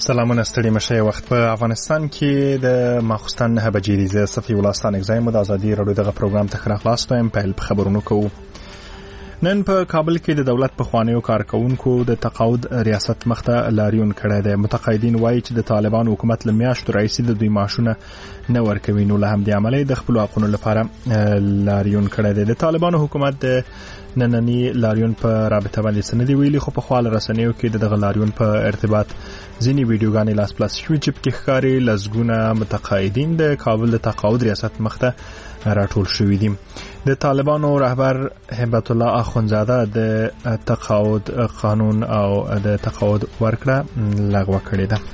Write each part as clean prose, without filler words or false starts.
سلامونه ستړي مشه. وخت په افغانستان کې د ماخوستن 9 بجې دی. زه صفي الله ستان اگزایم د ازادي رادیو دغه پروګرام ته خلاص وایم. په خبرونو کوو. نن په کابل کې د دولت په خوانیو کارکونکو د تقاعد ریاست مخته لاریون کړی دی. متقاعدین وایي چې د طالبان حکومت له میاشتو راهیسې د دوی معاشونه نه ورکوي، نو له همدې امله د خپلو حقونو لپاره لاریون کړی دی. د طالبانو حکومت د نننی لاریون په رابطه باندې څه نه دی ویلي، خو په خپل رسنیو کې دغه لاریون په ارتباط ځینې ویډیوګانې لاس پلاس شوي چې پکې ښکاري لسګونه متقاعدین د کابل د تقاعد ریاست مخته راټول شوي دي. د طالبانو رهبر هبت الله اخونزاده د تقاعد قانون او د تقاعد ورکړه لغوه کړې ده.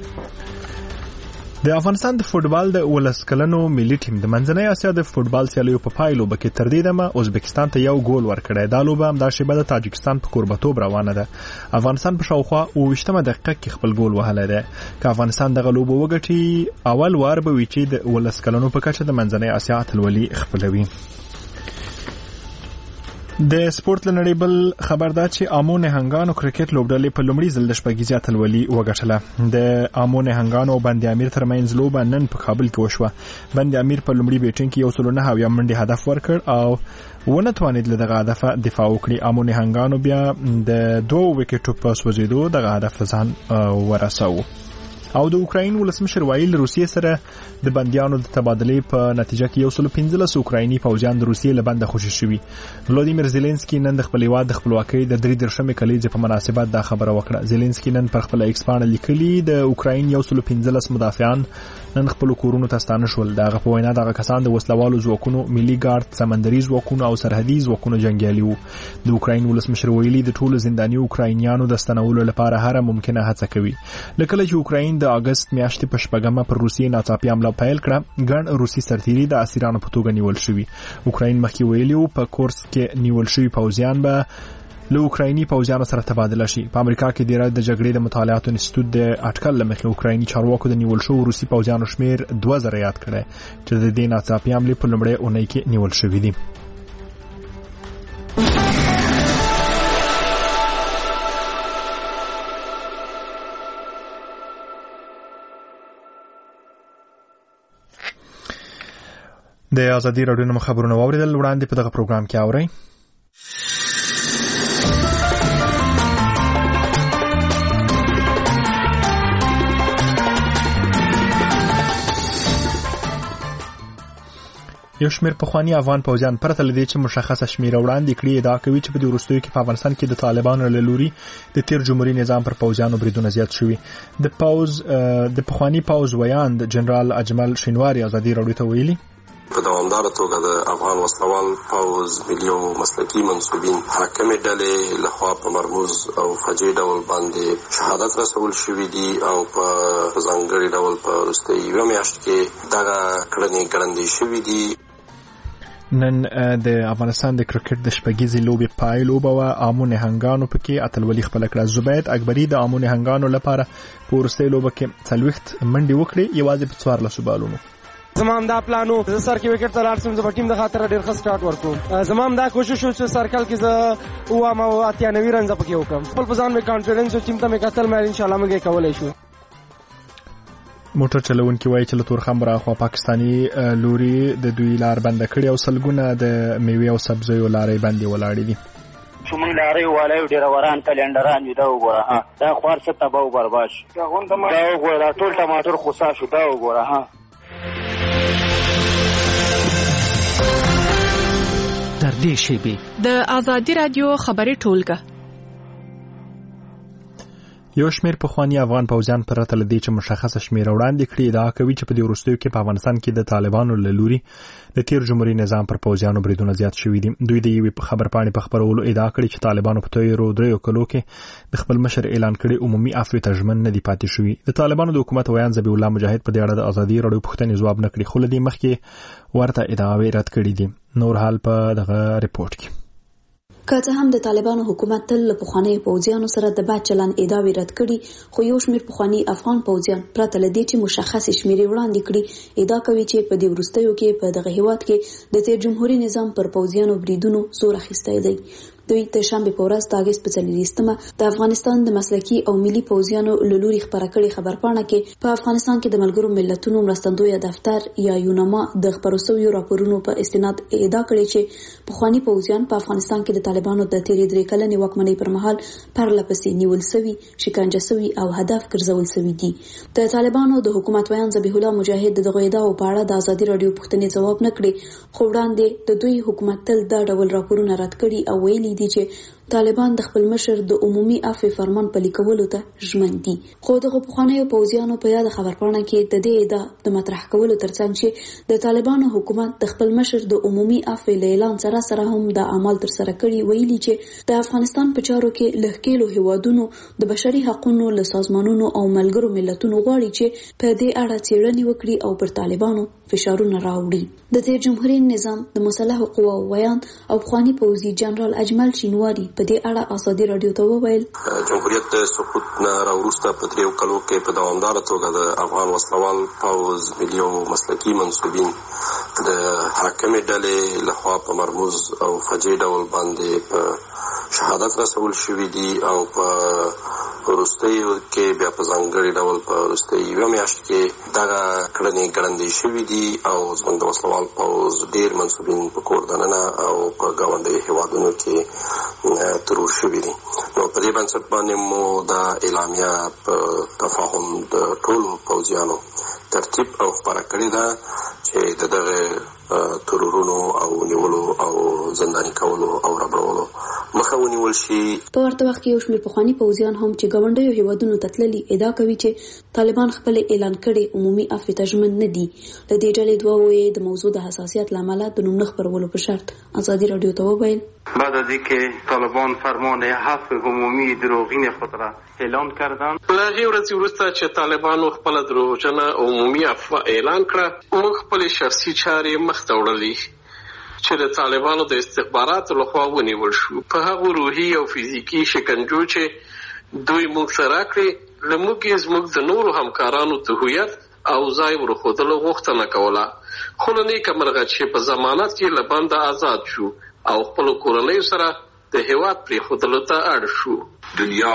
د افغانستان د فوټبال د 12 کلنو ملي ټیم د منځنۍ اسیا د فوټبال سیالیو په پایلو کې تر دې دمه ازبکستان ته 1 ګول ورکړی. دا لوبه هم د شیبه د تاجکستان په کوربتوب روانه ده. افغانستان په شاوخوا 28مه دقیقه کې خپل ګول وهلی دی. که افغانستان دغه لوبه وګټي، اول وار به وي چې د 12 کلنو په کچه د منځنۍ اسیا اتلولي خپلوي. د سپورت لنړۍ بل خبر دا چې آمو نهنګانو کرکټ لوبډلې په لومړي ځل د شپږیزې اتلولي وګټله. د آمو نهنګانو او بند امیر ترمنځ لوبه نن په کابل کې وشوه. بند امیر په لومړي بیټینګ کې 109 منډې هدف ورکړ او ونه توانید له دغه هدف دفاع وکړي. آمو نهنګانو بیا د 2 وکټو په سوځېدو دغه هدف ځان ورساوه. او د اوکراین ولسمشر وایي روسیې سره د بندیانو د تبادلې په نتیجه کې 115 اوکرایني پوځیان د روسیې له بنده خوشي شوي. ولادیمیر زيلنسکي نن د خپل هیواد د خپلواکۍ د 33مې کلیزې په مناسبت دا خبره وکړه. زيلنسکي نن پر خپل ایکس باندې لیکلي د اوکراین 115 مدافعان نن خپل کورونو ته ستانه شول. دغه په وینا دغه کسان د وسلوالو ځواکونو، ملي ګارد، سمندري ځواکونو او سرحدي ځواکونو جنگیالي وو. د اوکراین ولسمشر ویلي د ټولو زنداني اوکراینیانو د ستنولو لپاره هر ممکنه هڅه کوي. لکه چې اوکراین د اگست میاشتې په شپږمه پر روسیې ناڅاپي حمله پیل کړه، ګڼ روسي سرتیري د اسیرانو په توګه نیول شوي. اوکراین مخکې ویلي وو په کورس کې نیول شوي پوځیان به له اوکرایني پوځیانو سره تبادله شي. په امریکا کې د جګړې د مطالعاتو انسټیټیوټ د اټکل لمخې اوکرایني چارواکو د نیول شوو روسي پوځیانو شمیر 2000 یاد کړی چې د دې ناڅاپي حملې په لومړۍ اونۍ کې نیول شوي دي. د ازادي راډیو نوم خبرونه واوریدل. وړاندې په دغه پروګرام کې اورئ. یو شمېر پخواني افغان پوځیان پرته له دې چې مشخصه شمېره وړاندې کړي ادعا کوي چې په دې وروستیو کې په افغانستان کې د طالبانو له لوري د تیر جمهوریت نظام پر پوځیانو بریدونه زیات شوي. د پخواني پوځ ویاند جنرال اجمل شینواری ازادي راډیو ته ویلي په دوامداره توګه د افغان وسلوال پوځ ملي او مسلکي منسوبین حاکمې ډلې لخوا په مرموز او فجیع ډول باندې شهادت رسول شوي دي او په ځانګړي ډول په وروستۍ یوه میاشت کې دغه کړنې ګړندۍ شوي دي. نن د افغانستان د کرکټ د شپږیزې لوبې پای لوبه وه. آمو نهنګانو پکې اتلولي خپله کړه. زبید اکبري د آمو نهنګانو لپاره په وروستۍ لوبه کې 40 منډې وکړې، یوازې په 14 بالونو. زمام دا پلانو زه سر کې وکټ ته لاړ شم، زه په ټیم د خاطر ډېر ښه سټارټ ورکوم. زمام دا کوشش و چې سرکل کې زه 90 رنز پکې وکړم. خپل په ځان مې کانفیډنس او ټیم ته مې کتل، مې انشاءالله موږ کولی شو. موټر چلونکي وایي چې له تورخم راخوا پاکستاني لوري د دوی لار بنده کړې او سلګونه د میوې او سبزیو لارې بندې ولاړې دي. موږ لارې والو ډیروران کلندران یو دا وګوره دا خوار څه تباہ او برباد شو. دا وګوره ټول ټماټر خوسا شو. دا وګوره در دې شیبې د ازادي رادیو خبري ټولګه. یو شمېر پخواني افغان پوځیان پرته له دې چې مشخصه شمېره وړاندې کړي ادعا کوي چې په دې وروستیو کې په افغانستان کې د طالبانو له لوري د تیر جمهوریت نظام پر پوځیانو بریدونه زیات شوي دي. دوی د یوې خبرپاڼې په خپرولو ادعا کړې چې طالبانو په تیرو 3 کلو کې د خپل مشر اعلان کړي عمومي عفو ته ژمن نه دي پاتې شوي. د طالبانو د حکومت ویان ذبیح الله مجاهد په دې اړه د ازادي راډیو پوښتنې ځواب نه کړي، خو له دې مخکې ورته ادعاوې رد کړي دي. نور حال په دغه ریپورت کې. که څه هم د طالبانو حکومت تل له پخوانیو پوځیانو سره د بد چلند ادعاوې رد کړي، خو یو شمېر پخواني افغان پوځیان پرته له دې چې مشخصې شمېرې وړاندې کړي ادعا کوي چې په دې وروستیو کې په دغه هیواد کې د تیر جمهوریت نظام پر پوځیانو بریدونو زور اخیستی دی. دوی د شنبه په ورځ د اگست په 24مه د افغانستان د مسلکي او ملي پوځیانو له لوري خبره کړې خبرپاڼه کې په افغانستان کې د ملګرو ملتونو مرستندوی دفتر یا یوناما د خبرو شویو راپورونو په استناد ادعا کړې چې پخوانی پوځیان په افغانستان کې د طالبانو د تیرې 3 کلنې واکمنۍ پر مهال پرلپسې نیول شوي، شکنجه شوي او هدف ګرځول شوي دي. د طالبانو د حکومت ویان ذبیح الله مجاهد دغه ادعاو په اړه د ازادي رادیو پوښتنې جواب نه کړي، خو وړاندې د دوی حکومت تل دا ډول راپورونه رد کړي او ویلي دي چې طالبان د خپل مشر د عمومي عفو فرمان پلي کولو ته ژمن دي. خو دغه پخوانیو پوځیانو په یاد خبرپاڼه کې د دې ادعا د مطرح کولو ترڅنګ چې د طالبانو حکومت د خپل مشر د عمومي عفو اعلان سره هم د عمل تر سره کړي، ویلي چې د افغانستان په چارو کې لهکېلو هیوادونو د بشري حقوقو له سازمانونو او ملګرو ملتونو غواړي چې په دې اړه څېړنې وکړي او پر طالبانو فشارونه راوړي. د تیر جمهوریت نظام د مسلحو قواو ویان او پخوانی پوځي جنرال اجمل شینواری په دې اړه ازادي رادیو ته وویل جمهوریت د سقوط نه راوروسته په 3 کلو کې په دوامداره توګه د افغان وسلوال پوځ ملي او مسلکي منسوبین د حاکمې ډلې لخوا په مرموز او فجیع ډول باندې په شهادت رسول شوي دي او په وروستیو کې بیا په ځانګړي ډول په وروستۍ یوه میاشت کې دغه کړنې ګړندۍ شوي دي او زموږ د وسلوال پوځ ډېر منسوبین په کور دننه او په ګاونډیو هېوادونو کې ترور شوي دي. نو په دې بنسټ باندې مو دا اعلامیه په تفاهم د ټولو پوځیانو ترتیب او خپاره کړې ده چې د دغه ترورونو او نیولو او زنداني کولو او ربړولو مخه ونیول شي. په ورته وخت کې یو شمېر پخواني پوځیان هم چې ګاونډیو هیوادونو ته تللي ادعا کوي چې طالبان خپل اعلان کړي عمومي عفو ته ژمن نه دي. د دې ډلې دوه وایي د موضوع د حساسیت له امله د نوم نه خپرولو په شرط ازادي رادیو ته وویل بعد از اینکه طالبان فرمان عفو عمومی دروغین خود را اعلان کردند له هغې ورځې وروسته چې طالبانو خپله دروغجنه عمومي عفو اعلان کړه، موږ خپلې شخصي چارې مخته وړلې چې د طالبانو د استخباراتو لخوا ونیول شو. په هغو روحي او فزیکي شکنجو چې دوی موږ سره کړې، له موږ یې زموږ د نورو همکارانو د هویت او ځای ورښودلو غوښتنه کوله، خو له نیکه مرغه چې په ضمانت کې له بنده آزاد شو او خپلو کورنیو سره د هیواد پرېښودلو ته اړ شو. دنیا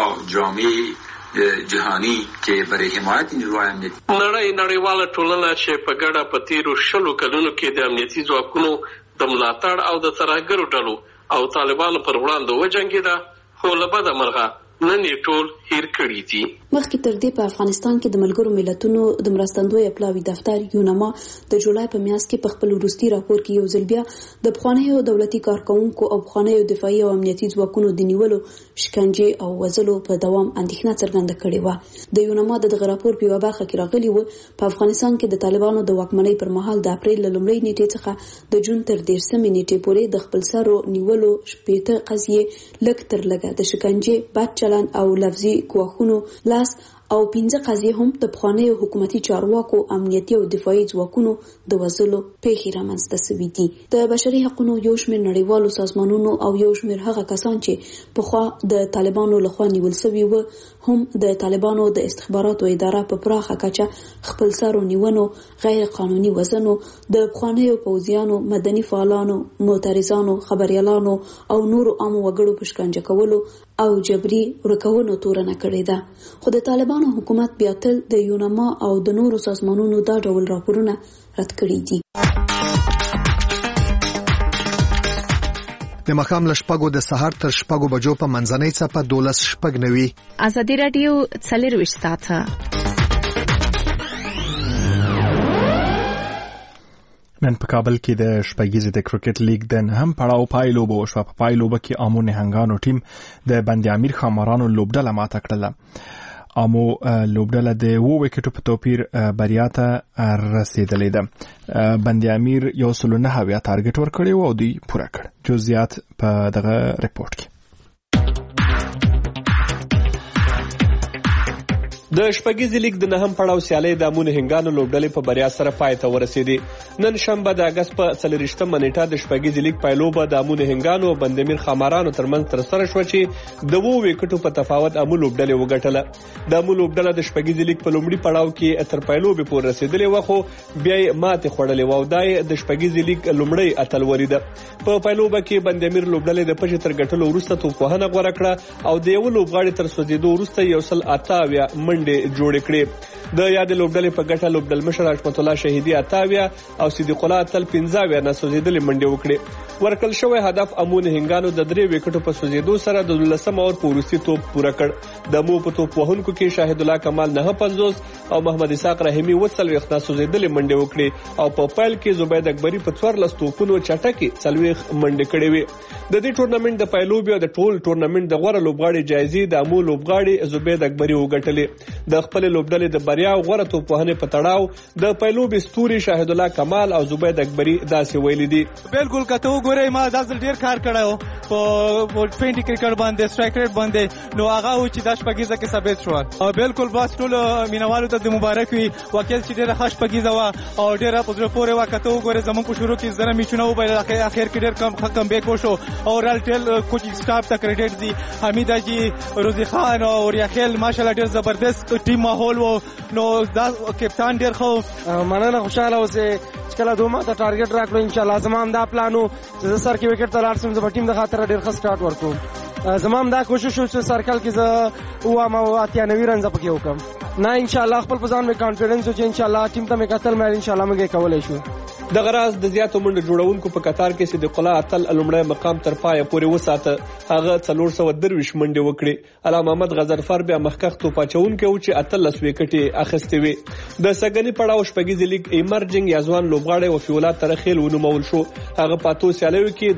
جامعه جهانی کې برای حمایت نیروهای امنیتي نړیواله ټولنه چې په ګډه په تیرو 20 کلونو کې د امنیتي ځواکونو د ملاتړ او د ترهګرو ډلو او طالبانو پر وړاندې وجنګېده، خو له بده مرغه نن یې ټول هیر کړي دي. مخکې تر دې په افغانستان کې د ملګرو ملتونو د مرستندوی پلاوي دفتر یوناما د جولای په میاشت کې په خپل وروستي راپور کې یو ځل بیا د پخوانیو دولتي کارکونکو او پخوانیو دفاعي او امنیتي ځواکونو د نیولو، شکنجې او وژلو په دوام اندېښنه څرګنده کړې وه. د یوناما دغه راپور په یوه برخه کې راغلي و په افغانستان کې د طالبانو د واکمنۍ پر مهال د اپریل له لومړۍ نیټې څخه د جون تر 13مې نیټې پورې د خپلسرو نیولو 18 قضیې لږ تر لږه د شکنجې، بد چلند او لفظي ګواښونو لاس او 15 قضیې هم د پخوانیو حکومتي چارواکو، امنیتي او دفاعي ځواکونو د وژلو پیښې رامنځته شوي دي. د بشري حقوقو یو شمېر نړیوالو سازمانونو او یو شمېر هغه کسان چې پخوا د طالبانو لخوا نیول شوي و هم د طالبانو د استخباراتو اداره په پراخه کچه خپل سرو نیونو، غیر قانوني وژنو، د پخوانیو پوځیانو، مدني فعالانو، معترضانو، خبريالانو او نورو عامو وګړو په شکنجه کولو او جبري ورکولو تورنه کړې ده. خو د طالبانو حکومت بیا تل د یوناما او د نورو سازمانونو دا ډول راپورونه رد کړي دي. د مخام لشپګو د سحر تر شپګو بجو په منځنۍ څپه 12:09 ازادي رادیو 24 ساعته. نن په کابل کې د شپږیزې د کرکټ لیګ د نهم پړاو پایلوبه وشوه. په پایلوبه کې آمو نهنګانو ټیم د بند امیر خامارانو لوبډله ماته کړله. آمو لوبډله د 2 وکټو په توپیر بریا ته رسیدلې ده. بند امیر 109 ټارګټ ورکړی او دوی پوره کړ. جزئیات په دغه ریپورت کې. د شپږیزې لیګ د نهم پړاو سیالۍ د امو نهنګانو لوبډلې په بریا سره پای ته ورسېدې. نن شنبه د اګست په 24مه نیټه د شپږیزې لیګ پایلوبه د امو نهنګانو او بندمیر خامارانو ترمنځ ترسره شوه چې د 2 وکټو په تفاوت امو لوبډلې وګټله. د امو لوبډله د شپږیزې لیګ په لومړي پړاو کې تر پایلوبې پورې رسېدلې وه، خو بیا یې ماتې خوړلې وه او دا یې د شپږیزې لیګ لومړی اتلولي ده. په پایلوبه کې بندمیر لوبډلې د پچې تر ګټلو وروسته توپوهنه غوره کړه او د یو لوبغاړي تر سوځېدو وروسته 128 منډې جوړې کړې. د یاد لوبډلې په ګټه لوبډلمشر حشمت الله شهیدي 28 او صدیق الله اتل 15 نه سوځېدلې منډې وکړې. ورکل شوی هدف امو نهنګانو د 3 وکټو په سوځېدو سره د 12 اور په وروستي توپ پوره کړ. د امو په توپ وهونکو کې شاهد الله کمال 950 او محمد اسحاق رحیمي 40 نه سوځېدلې منډې وکړې او په پیل کې زبید اکبری په 14 توپونو چټکي 40 منډې کړې وې. د دې ټورنمنت د پایلوبي او د ټول ټورنمنت د غوړه لوبغاړي جایزې د امو لوبغاړي زبید اکبری وګټلې. د خپل لوبډلې د بریا او غوړه توپوهنې په تړاو د پایلوبي ستوري شاهد الله کمال او زبید اکبری داسې ویلي دي: بالکل کته وګورئ ما داسې ډیر کار کړو په 20 کرکټ باندې سټرایک ریټ باندې، نو هغه و چې د شپږیزه کې ثابت شو. او بالکل بس ټول مینوالو ته د مبارک وي، واقعا چې ډیره ښه شپږیزه وه او ډیره په زړه پورې وه. کته وګورئ زموږ په شروع کې زره میچونه وبایل، اخر کې ډیر کم بیک وشو او رال ټیل کوچینګ سټاف ته کریډټ دي. حمید حاجي، روزي خان او ریاخیل ماشاءالله ډیر زبردست ټیم ماحول وو. نو دا کپتان ډیر خو مننه، خوشاله اوسه چې کله دوه ماته ټارګټ راکړو. ان شاء الله زمام دا پلانو چې سر کې وکټ تلار سم د ټیم د خاطر ډیر ښه سٹارټ ورکوم. زمام دا کوشش وو چې سرکل کې زه او ما 98 رن زپکې وکم. نه ان شاء الله خپل پزان مې کانفیډنس او چې ان شاء الله ټیم ته مې قتل مې ان شاء الله موږ کولای شو. د غراز د زیاتو منډه جوړونکو په قطار کې صدیق الله اتل لومړی مقام تر پایه پورې وساته. هغه 430 منډې وکړې. علامه محمد غزرفر بیا مخکښ توپ اچونکی و چې 18 وکټې اخیستې وې. د سګنی پړاو شپږیزې لیګ ایمرجنګ یا ځوان لوبغاړی وفیولا ترخیل ونومول شو. هغه په اتو سیالیو کې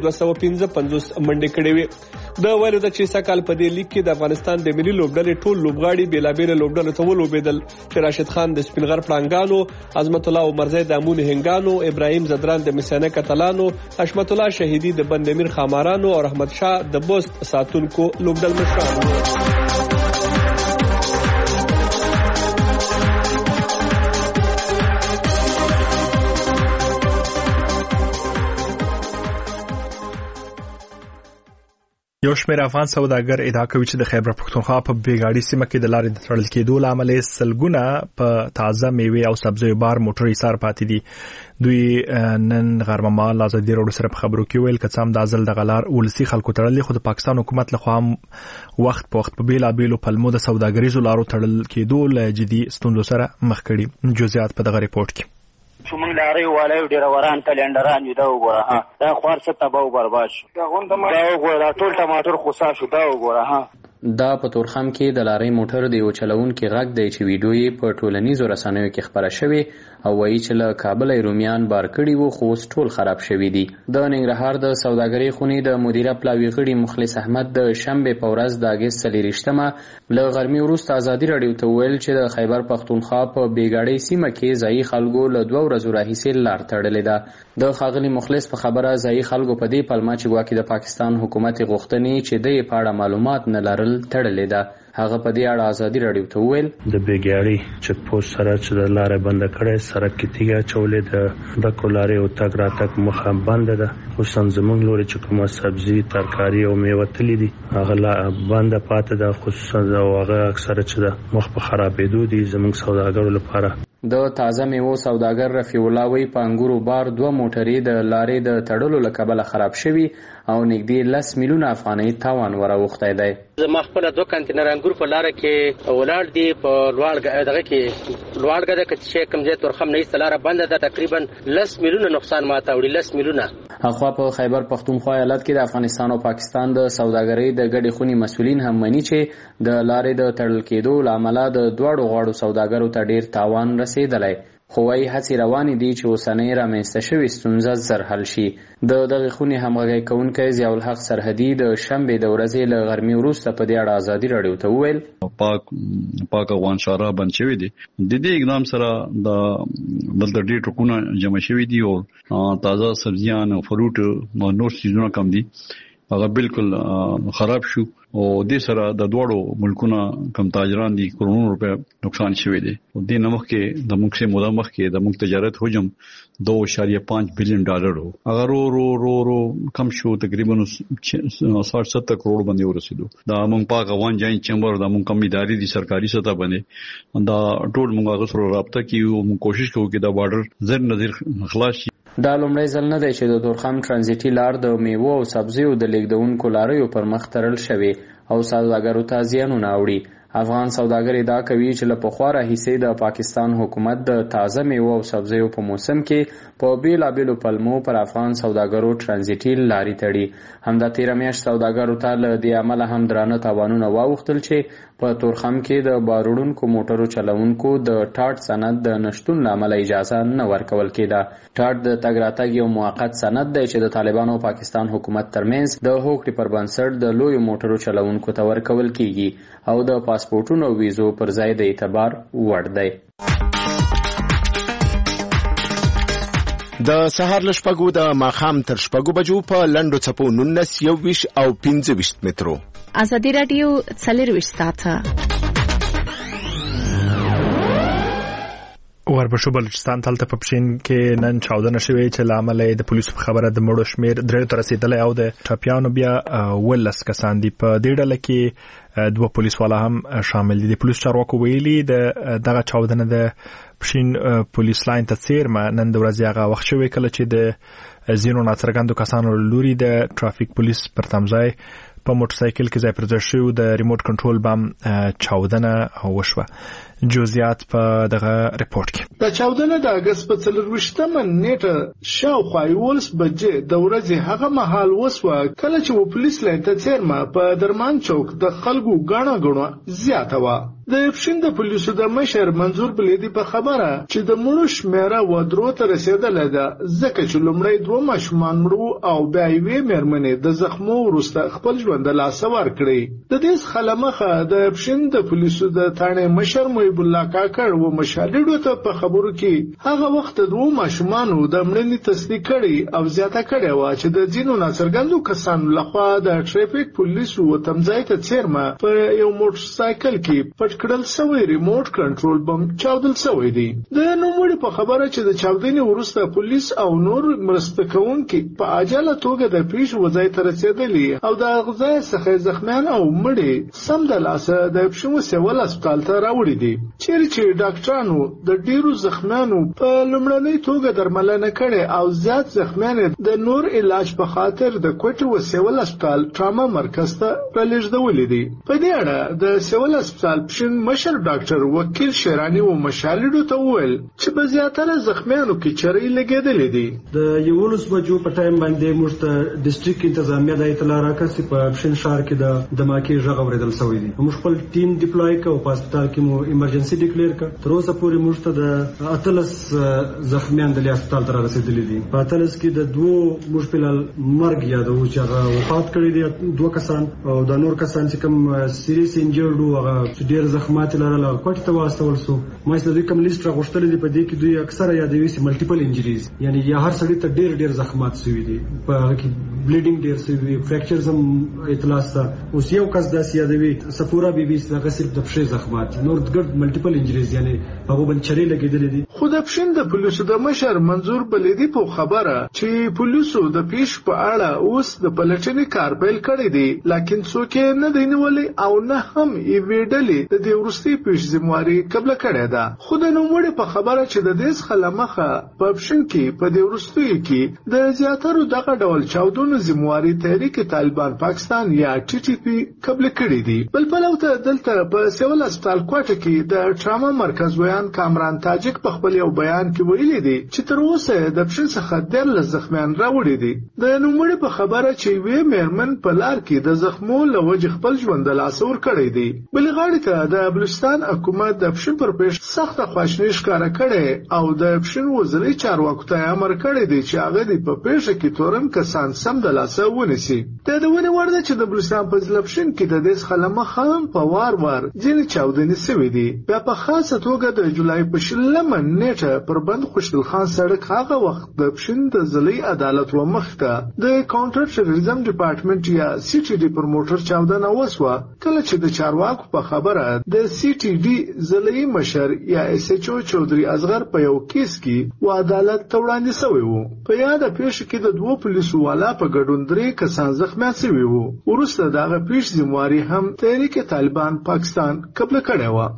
255 منډې کړې وې. د ویلو د چې سکهال په دې لیګ کې د افغانستان د ملي لوبډلې ټول لوبغاړي بیلابېل لوبډلو ته ولوبېدل چې راشد خان د سپینغر پړانګانو، عظمت الله عمرزی د امو نهنګانو، ابراهیم زدران د مسیانه کتلانو، حشمت الله شهیدی د بندمیر خامارانو او رحمت شاه د بوست ساتونکو لوبډلمشرانو. یو شمېر افغان سوداګر ادعا کوي چې د خیبر پښتونخوا په بیګاړي سیمه کې د لارې د تړل کېدو له امله سلګونه په تازه میوې او سبزیو بار موټر ایثار پاتې دي. دوی نن غرمه ازادي راډیو سره په خبرو کې ویل چې سم د ازل د غلار ولسی خلکو تړل خو د پاکستان حکومت له خوا وخت په وخت په بیلابېلو پلمو د سوداګریزو لارو تړل کېدو له جدي ستونزو سره مخ کړي. جزئیات په دغه ریپورت کې. موږ لارې والو ډیر وران کلندران یو دا وګوره ها، دا خوار څه تباو برباد شو. دا وګوره ټول ټماټر خوسا شو. دا وګوره ها. دا په تورخم کې د لارې موټر دی او چلوونکي غږ دی چې ویډیو یې په ټولنیزو رسنیو کې خبره شوې او وایي چې له کابل رومیان بار کړي وو خو ټول خراب شوي دي. د ننګرهار د سوداګرۍ خونې د مدیره پلاوي غړي مخلص احمد د شنبه په ورځ د اگست 23مه له غرمې وروسته ازادي راډیو ته ویل چې د خیبر پښتونخوا په بیګاړي سیمه کې ځایي خلکو له 2 ورځو راهیسې لار تړلې ده. د ښاغلي مخلص په خبره ځایي خلکو په دې پلمه چې ګواکې د پاکستان حکومت غوښتنې چې د په اړه معلومات نه لرل تړلې ده. هغه په دې اړه ازادي راډیو ته ویل د بیګاړي چک پوسټ سره چې د لارې بند کړي سړک کې تیګه چولې د کولارې او تګ راتګ مخه بند ده. خصوصا زموږ لوري چې کومه سبزي ترکاری او میوه تللی دي هغه بند پاتې ده. خصوصا هغه اکثره چې د مخ په خرابېدو دي زموږ سوداګرو لپاره. د تازه میوو سوداګر رفیع الله وی په انګورو بار 2 موټرې د لارې د تړلو له کبله خراب شوي او نږدې 10 میلیونه افغانۍ تاوان وراوښتی دی. زما خپل 2 کنټینر انګور په لار کې ولاړ دي په لوړ دغه کې لوړ غده چې کوم ځای تورخم نه ایستلاره بند ده تقریبا 10 میلیونه نقصان ماته وړي 10 میلیونه. اخوا په خیبر پښتونخوا ایالت کې د افغانستان او پاکستان د سوداګرۍ د ګډې خونې مسؤلین هم مني چې د لارې د تړل کېدو له امله د دواړو غاړو سوداګرو ته ډیر تاوان رسیدلی. خو وايي هڅې روانې دي چې اوسنۍ رامنځته شوې ستونزه زر حل شي. د دغې خونې همغږی کوونکی ضیاء الحق سرحدي د شنبې د ورځې له غرمې وروسته په دې اړه ازادي راډیو ته وویل پاک افغان شارع بند شوي دي. د دې اقدام سره دلته ډېر ټرکونه جمع شوي دي او تازه سبزیان او فروټ او نور چیزونه کم دي هغه بالکل خراب شو او د سره د دوړو ملکونو کم تاجران دي کروڑونو روپے نقصان شوی دی او د نمخ کې د ملک سے مدامخ کې د ملک تجارت حجم $2.5 بلین هو اگر رو کم شو تقریبا 60-70 کروڑ باندې ورسېدو دا مونږ پاک افغان جاین چیمبر د مونږ کم ادارې دي سرکاري سطح باندې دا ټول مونږ هغه سره رابطه کیو مونږ کوشش کوو چې دا بارډر زر نظر خلاص شي دا لومړی ځل نه دی چې د تورخم ترانزیټي لار د میوو او سبزیو د لیږدونکو لاریو پر مخ تړل شوی او سوداګرو ته زیانونه اوړي. افغان سوداګر ادعا کوي چې له پخوا راهیسې د پاکستان حکومت د تازه میوو او سبزیو په موسم کې په بیلابیلو پلمو پر افغان سوداګرو ترانزیټي لارې تړي. همدا تیره میاشت سوداګرو ته له دې امله هم درانه تاوانونه واوښتل چې په تورخم کې د باروړونکو موټرو چلوونکو د ټاټ سند د نشتون له امله اجازه نه ورکول کېده. ټاټ د تګ راتګ یو موقت سند دی چې د طالبانو او پاکستان حکومت ترمنځ د هوکړې پر بنسټ د لویو موټرو چلوونکو ته ورکول کېږي او د پاسپورټونو او ویزو پر ځای د اعتبار وړ دی. د سهار له شپږو د ماښام تر شپږو بجو په لنډو څپو 19 21 او 25 مترو. ازادي راډیو 24 ساعته وربشو بلوچستان تلته په پښین کې نن چاودنه شوې چې لامل د پولیسو په خبره د مړو شمیر 3 ته رسیدلی او د ټاپیانو بیا 12 کسان دي. په دې ډله کې 2 پولیس والا هم شامل دي. د پولیس چارواکو ویلي دغه چاودنه د پښین پولیس لاین ته څیرمه نن د ورځې هغه وخت شوې کله چې د زینو ناڅرګندو کسانو لوري د ټرافیک پولیس پر تمځای په موټر سایکل کې ځای پر ځای شو د ریموټ کنټرول بم چاودنه وشوه. جزئیات په دغه ریپورت کې. د چاودنه د اگست په 24مه نیټه شاوخوا 11 بجې د ورځې هغه مهال وسوه کله چې پولیس لاین ته څیرمه په درمان چوک د خلکو غاڼه زیاته و. د پښین د پولیسو د مشر منظور بلیدي په خبره چې د مړو شمیره ودرو ته رسیدلې ده ځکه چې لومړی 2 ماشومان مړو او بیا یې مېرمنې د زخمو وروسته خپل ژوند له لاسه ورکړي. د دې خلمخه د پښین د پولیسو د ثانې مشر محب الله کاکړ و مشالډو ته په خبرو کې هغه وخت 2 ماشومانو د مړینې تصدیق کړي او زیاته کړي و چې د ځینو ناڅرګندو کسانو لخوا د ټریفیک پولیسو تمځای ته څیرمه په یو موټر سایکل کې کړل سوی ریموټ کنټرول بم چاودل سوی دی. د نوموړي په خبره چې د چاودنې وروسته پولیس او نور مرسته کوونکي په عاجله توګه د پیښ وځای ته رسیدلي او د غذای څخه زخمیان او مړي سم د لاسه د پښو سیول هسپتال ته راوړي دي چې ډاکټرانو د ډیرو زخمیانو په لومړنۍ توګه درملنه کړي او زیات زخمیان د نور علاج په خاطر د کوټې و سیول هسپتال ټراما مرکز ته رالیږدولي دي. په دې اړه د سیول هسپتال پښین مشر ډاکټر وکیل شیرانی و مشالډو ته وویل چې په زیاتره زخمیانو کې چرې لګېدلې دي. د 11 بجو په ټایم باندې موږ ته ډیسټریکټ انتظامیه د اطلاع راکړه چې په پښین ښار کې د دماکي غږ اوریدل شوی دی. موږ خپل ټیم ډیپلوي کړ او په هسپتال کې مو ایمرجنسي ډیکلیئر کړ. تر اوسه پورې موږ ته د 18 زخمیان د هسپتال ته رسیدلي دي. په 18 کې د 2 موږ په مرګ یادو چې هغه وفات کړي دي 2 کسان او د نور کسان چې کوم سیریس انجرډ او هغه ډیر زخمات لرله کوټه ته واستول سو. ما چې د کوم لیست راغوښتل دي په دې کې دوی اکثره یادوي چې ملټیپل انجریز یعنی یا هر سړی ته ډیر زخمات شوي دي په هغه کې بلیډینګ ډیر شوي فریکچرز هم اطلاع سره اوس یو کس داسې یادوي سفورا بیبي هغه صرف د پښې زخمات نور ګډ ملټیپل انجریز یعنی هغه باندې چرې لګېدلې دي. خو د پښین د پولیسو د مشر منظور بلیدي په خبره چې پولیسو د پیښ په اړه اوس د پلټنې کار پیل کړی دی لکه څوک نه دی نیولې او نه هم ایویډلې د دې ورستي پیښ ذمہواری قبل کړی ده. خو د نوموړي په خبره چې د دې خلمخه په پښین کې په دې ورستي کې د زیاترو دغه ډول چاودنو ذمہواری تحریک طالبان پاکستان یا ټي ټي پی قبل کړی دی. بل پلوته دلته په سیول هسپتال کوټه کې د ټراما مرکز ویان کامران تاجک په خپل یو بیان کې ویلي دی چې تر اوسه د پښین څخه 13 زخمیان راوړي دي. د نوموړي په خبره چې وی مېرمن په لار کې د زخمو له وجې خپل ژوند له لاسه ورکړی دی. بل غاړه ته د بلوچستان حکومت د پښین پر پیش سخت خواشنی ښکارا کړي او د پښین وزیر چارواکو ته امر کړی دی چې هغه د په پیښه کې تورن کسان سم د لاسه ونیسي. د دونه ورده چې د بلوچستان په ضلع پښین کې د دې خلمه خام په وار ځینې چاودنې شوې دي. بیا په خاصه توګه د جولای په 16 نیټه پر بند خوشحال خان سړک هغه وخت د پښین د ضلعي عدالت و مخته د کاونټر ټیرریزم ډپارټمنټ یا سی ټي ډي پر موټر چاودنه وسوه کله چې د چارواکو په خبره د سی ټي ډي ضلعي مشر یا اس ایچ او چودري اصغر په یو کیس کې و عدالت ته وړاندې شوی وو. په یاد پیښه کې د دوه پولیسو والا په ګډون 3 کسان زخمیان شوي وو. وروسته دغه پیښ ذمہواری هم تحریک طالبان پاکستان قبل کړی و.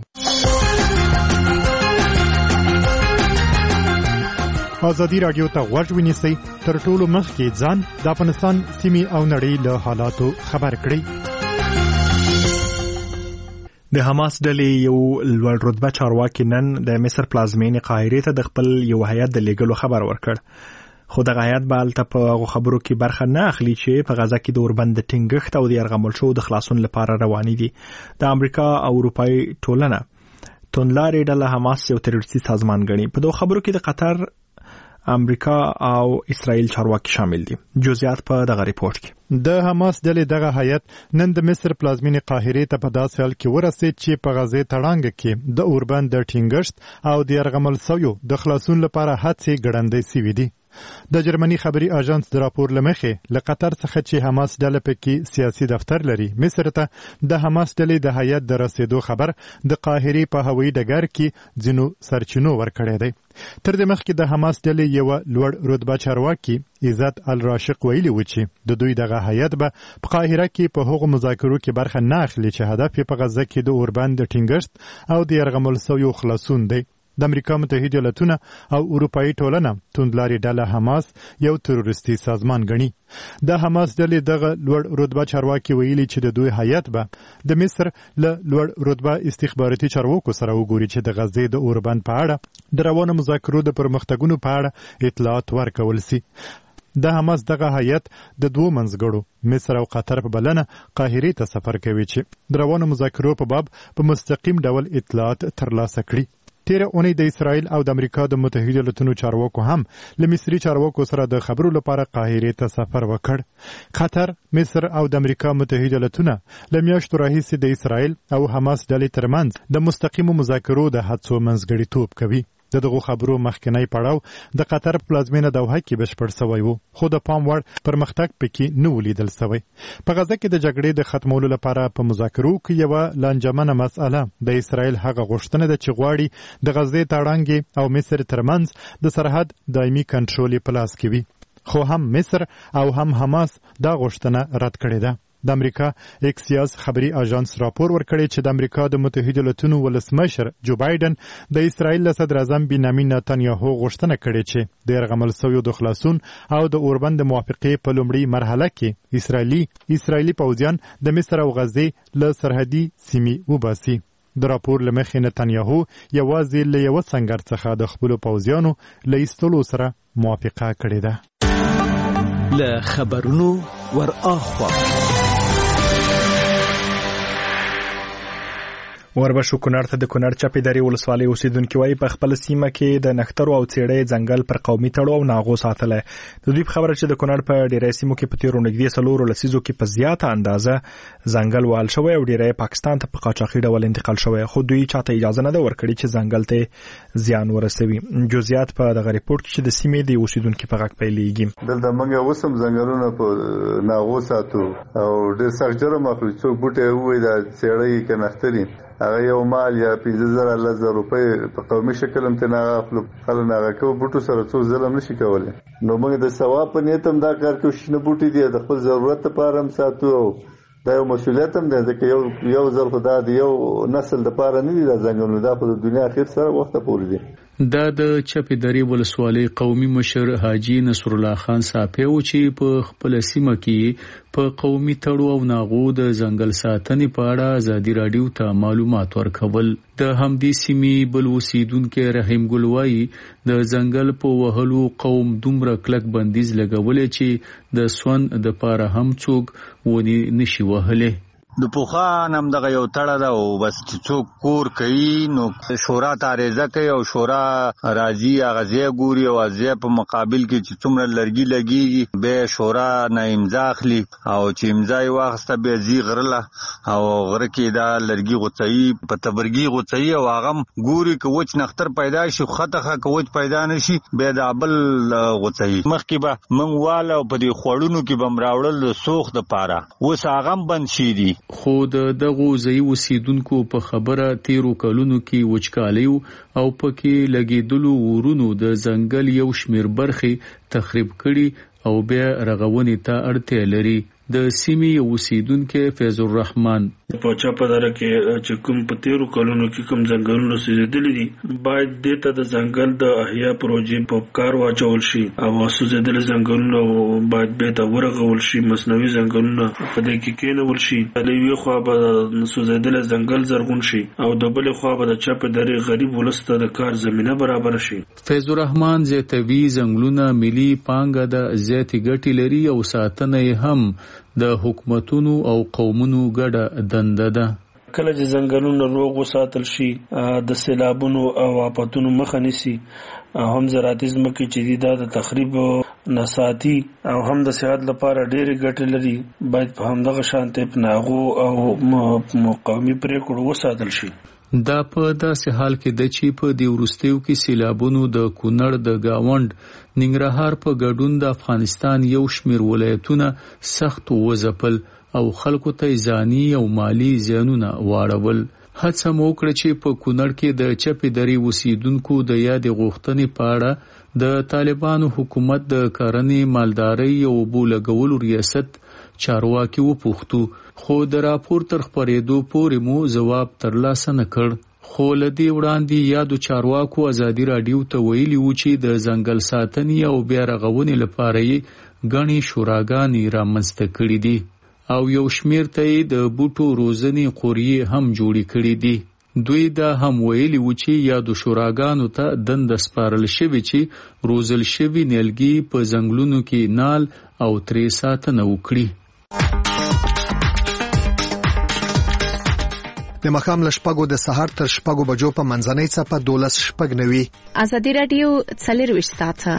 ازادي رادیو ته غوږ ونیسئ تر ټولو مخکې ځان د افغانستان سیمې او نړۍ له حالاتو خبر کړئ. د حماس ډلې یو لوړ رتبه چارواکي نن د مصر پلازمینې قاهرې ته د خپل یو هیات د لیږلو خبر ورکړ. خو دغه هیات به هلته په هغو خبرو کې برخه نه اخلي چې په غزه کې د اوربند د ټینګښت او د یرغمل شوو د خلاصون لپاره روانې دي. د امریکا او اروپایي ټولنه توندلارې ډله حماس یو تروریستي سازمان ګڼي. په دغو خبرو کې د قطر، امریکا او اسرائیل چارواکي شامل دي. جزئیات په دغه ریپورت کې. د حماس ډلې دغه هیات نن د مصر پلازمینې قاهرې ته په داسې حال کې ورسېد چې په غزې تړانګه کې د اوربند د ټینګښت او د یرغمل شویو د خلاصون لپاره هڅې ګړندۍ شوې دي. د جرمني خبري اژانس د راپور لمخې له قطر څخه چې حماس ډله پکې سیاسي دفتر لري مصر ته د حماس ډلې د هیات د رسیدو خبر د قاهرې په هوایي ډګر کې ځینو سرچینو ورکړی دی. تر دې مخکې د حماس ډلې یو لوړ رتبه چارواکي عزت الراشق ویلي و چې د دوی دغه هیات به په قاهره کې په هغو مذاکرو کې برخه نه اخلي چې هدف یې په غزه کې د اوربند د ټینګښت او د یرغمل شویو خلاصون دی. د امریکا متحده ایالاتونه او اروپایي ټولنه توندلارې ډله حماس یو تروریستي سازمان ګڼي. د حماس ډلې دغه لوړ رتبه چارواکي ویلي چې د دوی هیات به د مصر له لوړ رتبه استخباراتي چارواکو سره وګوري چې د غزې د اوربند په اړه د روانو مذاکرو د پرمختګونو په اړه اطلاعات ورکول سي. د حماس دغه هیات د دوه منځګړو مصر او قطر په بلنه قاهرې ته سفر کوي چې د روانو مذاکرو په باب په مستقیم ډول اطلاعات ترلاسه کړي. تیره اونۍ د اسرائیل او د امریکا د متحده ایالاتونو چارواکو هم له مصري چارواکو سره د خبرو لپاره قاهرې ته سفر وکړ. قطر، مصر او د امریکا متحده ایالاتونه له میاشتو راهیسې د اسرائیل او حماس ډلې ترمنځ د مستقیمو مذاکرو د هڅو منځګړیتوب کوي. دغه خبرو مخکنی پړاو د قطر پلازمینه دوحه کې بشپړ شوی وو، خو د پام وړ پرمختګ پکې نه ولیدل شوی. په غزه کې د جګړې د ختمولو لپاره په مذاکرو کې یو لانجمنه مسأله د اسرائیل هغه غوښتنه ده چې غواړي د غزې تړانګې او مصر ترمنځ د سرحد دایمي کنټرول په لاس کې وي. خو هم مصر او هم حماس دا غوښتنه رد کړې ده. د امریکا اکسیاس خبري اژانس راپور ورکړی چې د امریکا د متحده ایالاتونو ولسمشر جو بایدن د اسرائیل له صدر اعظم بنیامین نتانیاهو غوښتنه کړې چې د یرغمل شویو د خلاصون او د اوربند موافقې په لومړۍ مرحله کې اسرائیلي پوځیان د مصر او غزې له سرحدي سیمې وباسي. د راپور له مخې نتانیاهو یوازې له یوه سنګر څخه د خپلو پوځیانو له ایستلو سره موافقه کړې ده. له خبرونو ور اخوا وربشو کونړ ته د کونړ چاپیداري ولسوالۍ اوسیدونکو وايي په خپل سیمه کې د نخترو او څېړۍ ځنګل پر قومي تړو او ناغو ساتل. د دوی په خبره چې د کونړ په ډیری سیمو کې په تیرو نږدې 4 لسیزو کې په زیاته اندازه ځنګل وال شوی او ډیری پاکستان ته په قاچاقي ډول انتقال شوی، خو دوی چاته اجازه نه ده ورکړي چې ځنګل ته زیان ورسوي. جزئیات په دغه ریپورت کې د سیمې د اوسیدونکو په غږ پیلېږي. دلته موږ اوسم ځنګلونه په ناغو ساتو او ډېر سخت جرم اخلو. څوک بوټي ووایي دا څېړۍ که نختري هغه یو مال یا 15,000 روپۍ په قومي شکل هم ترې نه اخلو. خلک هغه کوو بوټو سره څوک ظلم نشي کولی. نو موږ د ثواب په نیت هم دا کار کوو. شنه بوټي دي د خپل ضرورت لپاره هم ساتو او دا یو مسؤلیت هم دی ځکه یو ځل خو دا د یو نسل لپاره نه دي دا ځنګلونه، دا په دنیا اخر سره وخته پورې دي. دا د چپیداري ولسوالۍ قومي مشر حاجی نصر الله خان صاحب و چې په خپل سیمه کې په قومي تړو او ناغو د ځنګل ساتنې په اړه ازادي رادیو ته معلومات ورکول. د همدې سیمې بل اوسیدونکو رحیم ګل وایي د ځنګل په وهلو قوم دومره کلک بندیز لګولې چې د سون د پاره هم څوک ونی نشي وهلې. د پوخان هم دغه یو تړه ده او بس څوک کور کوي نو شورا تعریضه کوي او شورا راځي هغه ځای ګوري او ځای په مقابل کې چې څومره لرګي لګي به شورا نه امضا اخلي او چې امضا یې واخسته به زی غرله او غره کې دا لرګي غوڅي په تبرګي غوڅي او هغه ګوري که وچ نختر پیدا شي خطه کوچ پیدا نشي به دا بل غوڅي مخکې به منواله په دې خوړونو کې بم راوړل سوخ د پاره اوس هغه بند شي دي خو دغه ځای اوسیدونکو په خبره تیرو کلونو کې وچکالیو او پکې لګیدلو ورونو د ځنګل یو شمیر برخې تخریب کړي او بیا رغونې ته اړتیا لري. د سیمې اوسیدونکو فیض الرحمن په چاپدره کې چې کوم په تیرو کلونو کې کوم ځنګلونه سوځېدلي دي باید دته د ځنګل د احیا پروژې په کار واچول شي او سوځېدل ځنګلونه باید به ته ورغول شي مصنوعي ځنګلونه په دې کې کېنول شي د یوې خوا به سوځېدل ځنګل زرغون شي او د بل خوا به د چاپدره غریب ولسته د کار زمينه برابر شي. فیض الرحمن زیاتوي ځنګلونه ملي پانګه د زیاتې ګټې لري او ساتنه هم د حکومتونو او قومونو ګډه دنده ده. کله چې ځنګلونه روغ وساتل شي د سیلابونو او آفتونو مخه نیسي هم زراعتي ځمکې چې د تخریب نساتی او هم د صحت لپاره ډېرې ګټې لري باید په همدغه شانتې پناغو او قومي پریکړو وساتل شي. دا په داسې حال کې د چې په دی ورستیو کې سیلابونو د کونړ د گاوند ننګرهار په ګډون د افغانستان یو شمیر ولایتونه سخت وځپل او خلکو ته ځاني او مالی زیانونه واړول. هڅه مو وکړه چې په کونړ کې د چپې درې اوسیدونکو د یاد غوښتنې په اړه د طالبانو حکومت د کرنې مالدارۍ او بولګولو ریاست چارواکي وپوښتو خو د راپور تر خبرېدو پورې مو جواب ترلاسه نه کړ. خو لدی وړاندې یادو چارواکو ازادي رادیو ته ویلي و چې د ځنګل ساتنې او بیا رغونې لپاره یې غني شوراګانې رامنځته کړې دي او یو شمیر ته د بوټو روزنې قوریې هم جوړې کړې دي. دوی دا هم ویلي و چې یادو شوراګانو ته دند سپارل شوی چې روزل شوی نیلګي په ځنګلونو کې نال او ترې ساتنه وکړي. د مخام لشپګو د سحر تر شپګو بجو په منځنۍ څپه 12 شپګ نوي. ازادي رادیو 24 ساعته.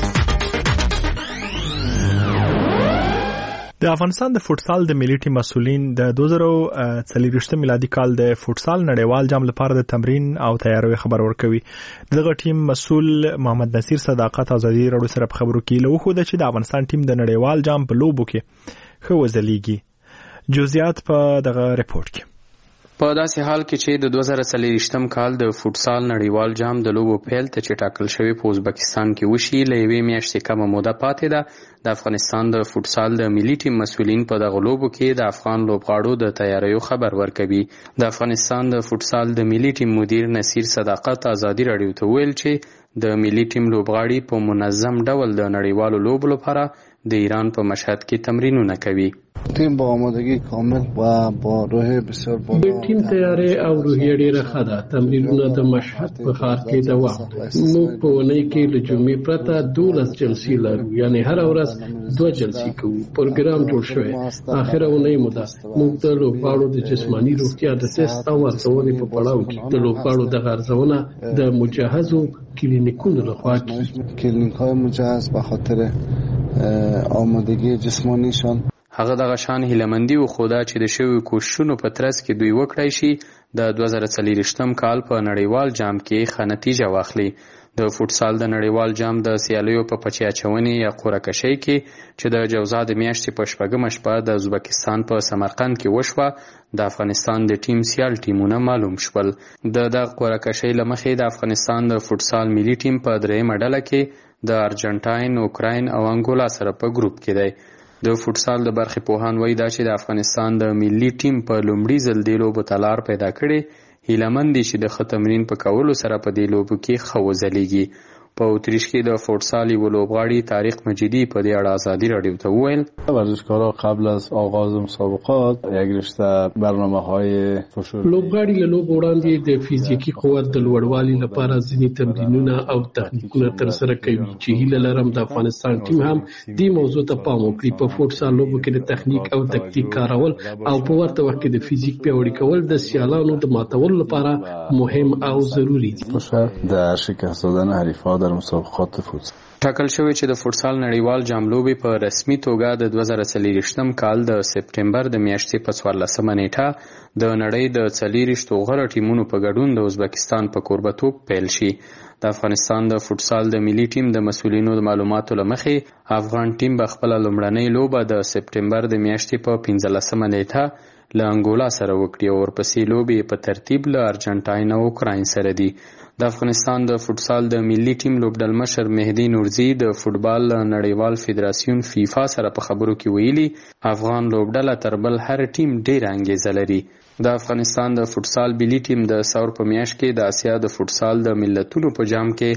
د افغانستان د فوټسال د ملي ټیم مسؤلین د 2023 میلادي کال د فوټسال نړیوال جام لپاره د تمرین او تیاری خبر ورکوي. دغه ټیم مسؤل محمد نصیر صداقت ازادي رادیو سره په خبرو کې له خو د چې د افغانستان ټیم د نړیوال جام په لوبو کې خو وزلیږي. جزئیات په دغه ریپورت کې. په داسې حال کې چې د 2023م کال د فوټسال نړیوال جام د لوبو پیل ته چې ټاکل شوی په ازبکستان کې وشي له یوې میاشتې کمه موده پاتې ده. د افغانستان د فوټسال د ملي ټیم مسؤلین په دغه لوبو کې د افغان لوبغاړو د تیاریو خبر ورکوي. د افغانستان د فوټسال د ملي ټیم مدیر نصیر صداقت ازادي رادیو ته ویل چې د ملي ټیم لوبغاړي په منظم ډول د نړیوالو لوبو لپاره د ایران په مشهد کې تمرینونه کوي. تیم با آمادگی کامل و با روح بسیار بالا. د ټیم تیاری او روحیه ډیره ښه ده. تمرینونه د مشهد په ښار کې دوام لري. موږ په اونۍ کې له جمعې پرته 12 جلسې لرو، یعنی هر ورځ 2 جلسې کوو. پروګرام جوړ شوی. اخره اونۍ مو ده. موږ د لوبغاړو د جسماني روغتیا د ټیسټ او ارزونې په پړاو کې د لوبغاړو د ارزونه د مجهزو کلینیکونو لخوا کیږي. کلینیک‌های مجهز به خاطر آمادگی جسمانیشان. هغه دغه شان هیلمندي و خدا چې د شوی کوششونو په ترڅ کې دوی وکړای شي د 2023م کال په نړیوال جام کې ښه نتیجه واخلي. د فوټسال د نړیوال جام د سیالیو په پچیاچونې یا قرعه کشۍ کې چې د جوزا د میاشتې په شپږمه شپه د ازبکستان په سمرقند کې وشوه د افغانستان د ټیم سیال ټیمونه معلوم شول. د قرعه کشۍ له مخې د افغانستان د فوټسال ملي ټیم په درېیمه ډله کې د ارجنټاین، اوکراین او انګولا سره په ګروپ کې دی. د فوټسال د برخې پوهان وایي دا چې د افغانستان د ملي ټیم په لومړي ځل دې لوبو ته لار پیدا کړې. هیله مند دي چې د ښه تمرین په کولو سره په دې لوبو کې ښه وځلیږي. په اتریش کې د فوټسال یو لوبغاړي طارق مجیدی په دې اړه ازادي رادیو ته وویل ورزشکارا قبل از آغاز مسابقات یک رشته برنامه‌های لوبغاړي له لوب وړاندې د فزیکی قوت د لوړوالي لپاره ځینې تمرینونه او تخنیکونه ترسره کوي چې هیله لرم د افغانستان ټیم هم دې موضوع ته پام وکړي. په فوټسال لوبو کې د تخنیک او تکتیک کارول او په ورته وخت کې د فزیک پیاوړي کول د سیالانو د ماتولو لپاره مهم او ضروری دي. در شکست دادن حریف‌ها در مسابقات فوتسال ټاکل شوی چې د فوټسال نړیوال جام لوبې په رسمي توګه د 2023 کال د سپټمبر د میاشتې په 14 نیټه د نړۍ د 40 غوره ټیمونو په ګډون د ازبکستان په کوربتوب پیل شي. د افغانستان د فوټسال د ملي ټیم د مسؤلینو د معلوماتو لمخې افغان ټیم به خپل لومړنۍ لوبه د سپټمبر د میاشتې په 15 نیټه له انګولا سره وکړي او ورپسې لوبې په ترتیب له ارجنټاین او اوکراین سره دي. د افغانستان د فوټسال د ملي ټیم لوبډل مشر مهدی نورزی د فوټبال نړیوال فدراسیون فیفا سره په خبرو کې ویلي افغان لوبډله تر بل هر ټیم ډېره انګیزه لري. د افغانستان د فوټسال ملي ټیم د ثور په میاشت کې د اسیا د فوټسال د ملتونو په جام کې